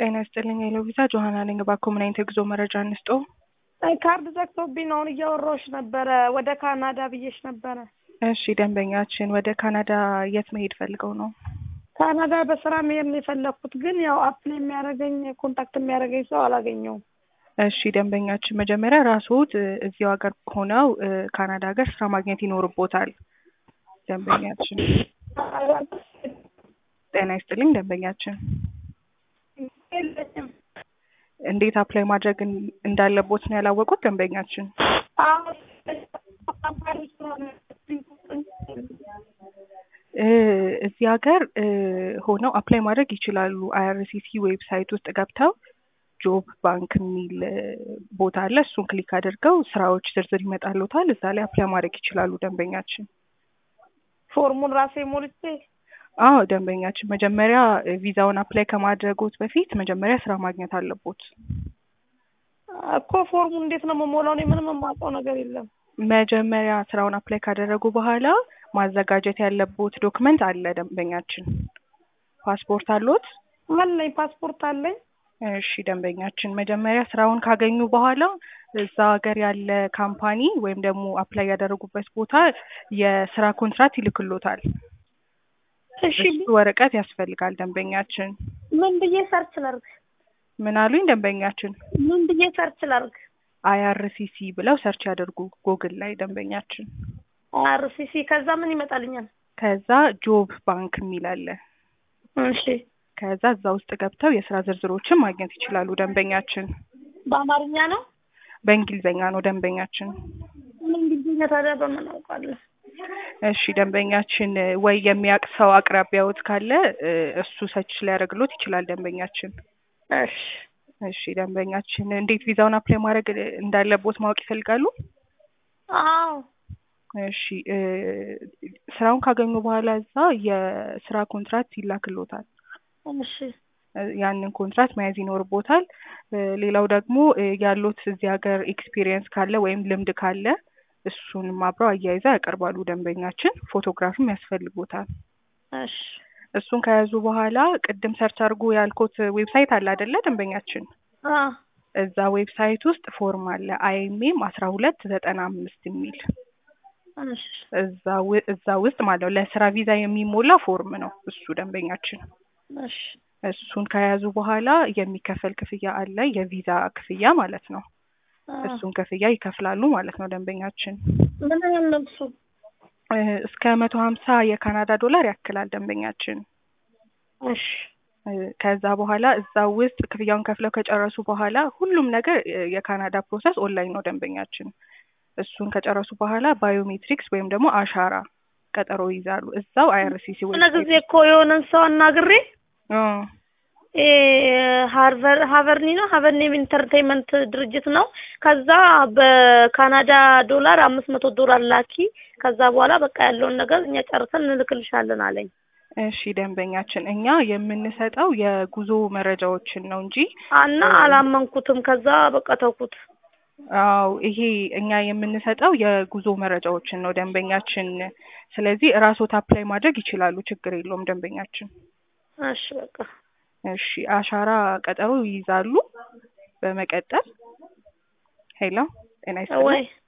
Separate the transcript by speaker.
Speaker 1: ጤና ይስጥልኝ የሎቪዛ ጆሃና ነኝ። በኮሙናይት የጉዞ መረጃ እንስጦ።
Speaker 2: ካርድ ዘግቶብኝ ነው እያወራሁሽ ነበረ። ወደ ካናዳ ብዬሽ ነበረ።
Speaker 1: እሺ ደንበኛችን ወደ ካናዳ የት መሄድ ፈልገው ነው?
Speaker 2: ካናዳ በስራ መሄድ ነው የፈለኩት፣ ግን ያው አፕላይ የሚያደርገኝ ኮንታክት የሚያደርገኝ ሰው አላገኘውም።
Speaker 1: እሺ ደንበኛችን መጀመሪያ ራስዎት እዚሁ ሀገር ሆነው ካናዳ ሀገር ስራ ማግኘት ይኖርቦታል። ደንበኛችን ጤና ይስጥልኝ ደንበኛችን እንዴት አፕላይ ማድረግ እንዳለቦት ነው ያላወቁት ደንበኛችን? እዚህ ሀገር ሆነው አፕላይ ማድረግ ይችላሉ። አይአርሲሲ ዌብሳይት ውስጥ ገብተው ጆብ ባንክ የሚል ቦታ አለ። እሱን ክሊክ አድርገው ስራዎች ዝርዝር ይመጣልዎታል። እዛ ላይ አፕላይ ማድረግ ይችላሉ ደንበኛችን።
Speaker 2: ፎርሙን ራሴ ሞልቼ?
Speaker 1: አዎ ደንበኛችን መጀመሪያ ቪዛውን አፕላይ ከማድረጎት በፊት መጀመሪያ ስራ ማግኘት አለቦት
Speaker 2: እኮ። ፎርሙ እንዴት ነው የምሞላው? እኔ ምንም የማውቀው ነገር የለም።
Speaker 1: መጀመሪያ ስራውን አፕላይ ካደረጉ በኋላ ማዘጋጀት ያለቦት ዶክመንት አለ ደንበኛችን። ፓስፖርት አለዎት?
Speaker 2: አለኝ፣ ፓስፖርት አለኝ።
Speaker 1: እሺ ደንበኛችን መጀመሪያ ስራውን ካገኙ በኋላ እዛ ሀገር ያለ ካምፓኒ ወይም ደግሞ አፕላይ ያደረጉበት ቦታ የስራ ኮንትራት ይልክሎታል።
Speaker 2: እሺ
Speaker 1: እሱ ወረቀት ያስፈልጋል ደንበኛችን።
Speaker 2: ምን ብዬ ሰርች ላድርግ?
Speaker 1: ምን አሉኝ ደንበኛችን?
Speaker 2: ምን ብዬ ሰርች ላድርግ?
Speaker 1: አይአርሲሲ ብለው ሰርች ያደርጉ ጎግል ላይ ደንበኛችን።
Speaker 2: አይአርሲሲ ከዛ ምን ይመጣልኛል?
Speaker 1: ከዛ ጆብ ባንክ የሚል አለ።
Speaker 2: እሺ
Speaker 1: ከዛ እዛ ውስጥ ገብተው የስራ ዝርዝሮችን ማግኘት ይችላሉ ደንበኛችን።
Speaker 2: በአማርኛ ነው?
Speaker 1: በእንግሊዘኛ ነው ደንበኛችን።
Speaker 2: እንግሊዝኛ ታዲያ በምን አውቃለሁ?
Speaker 1: እሺ ደንበኛችን ወይ የሚያውቅ ሰው አቅራቢያዎት ካለ እሱ ሰርች ሊያደርግሎት ይችላል ደንበኛችን።
Speaker 2: እሺ
Speaker 1: እሺ ደንበኛችን እንዴት ቪዛውን አፕላይ ማድረግ እንዳለቦት ማወቅ ይፈልጋሉ?
Speaker 2: አዎ።
Speaker 1: እሺ ስራውን ካገኙ በኋላ እዛ የስራ ኮንትራት ይላክሎታል።
Speaker 2: እሺ
Speaker 1: ያንን ኮንትራት መያዝ ይኖርቦታል። ሌላው ደግሞ ያሉት እዚህ ሀገር ኤክስፒሪየንስ ካለ ወይም ልምድ ካለ እሱንም አብረው አያይዘው ያቀርባሉ ደንበኛችን። ፎቶግራፍም ያስፈልጎታል።
Speaker 2: እሺ
Speaker 1: እሱን ከያዙ በኋላ ቅድም ሰርች አድርጎ ያልኩት ዌብሳይት አለ አይደለ ደንበኛችን? እዛ ዌብሳይት ውስጥ ፎርም አለ IMM 1295 የሚል።
Speaker 2: እሺ
Speaker 1: እዛ ውስጥ ማለት ነው ለስራ ቪዛ የሚሞላ ፎርም ነው እሱ ደንበኛችን።
Speaker 2: እሺ
Speaker 1: እሱን ከያዙ በኋላ የሚከፈል ክፍያ አለ፣ የቪዛ ክፍያ ማለት ነው። እሱን ክፍያ ይከፍላሉ ማለት ነው ደንበኛችን።
Speaker 2: ምን ያህል ነው እሱ?
Speaker 1: እስከ 150 የካናዳ ዶላር ያክላል ደንበኛችን።
Speaker 2: እሺ
Speaker 1: ከዛ በኋላ እዛ ውስጥ ክፍያውን ከፍለው ከጨረሱ በኋላ ሁሉም ነገር የካናዳ ፕሮሰስ ኦንላይን ነው ደንበኛችን። እሱን ከጨረሱ በኋላ ባዮሜትሪክስ ወይም ደግሞ አሻራ ቀጠሮ ይዛሉ እዛው አይአርሲሲ ወይ
Speaker 2: ጊዜ እኮ የሆነን ሰው አናግሬ ሃቨርኒ ነው ሃቨርኒም ኢንተርቴይንመንት ድርጅት ነው። ከዛ በካናዳ ዶላር $500 ላኪ፣ ከዛ በኋላ በቃ ያለውን ነገር እኛ ጨርሰን እንልክልሻለን አለኝ።
Speaker 1: እሺ ደንበኛችን እኛ የምንሰጠው የጉዞ መረጃዎችን ነው እንጂ
Speaker 2: አላመንኩትም። ከዛ በቃ ተውኩት።
Speaker 1: አዎ ይሄ እኛ የምንሰጠው የጉዞ መረጃዎችን ነው ደንበኛችን። ስለዚህ ራስዎት አፕላይ ማድረግ ይችላሉ፣ ችግር የለውም ደንበኛችን።
Speaker 2: እሺ በቃ
Speaker 1: እሺ አሻራ ቀጠሮ ይይዛሉ። በመቀጠል ሄሎ ጤና ይስጥልኝ።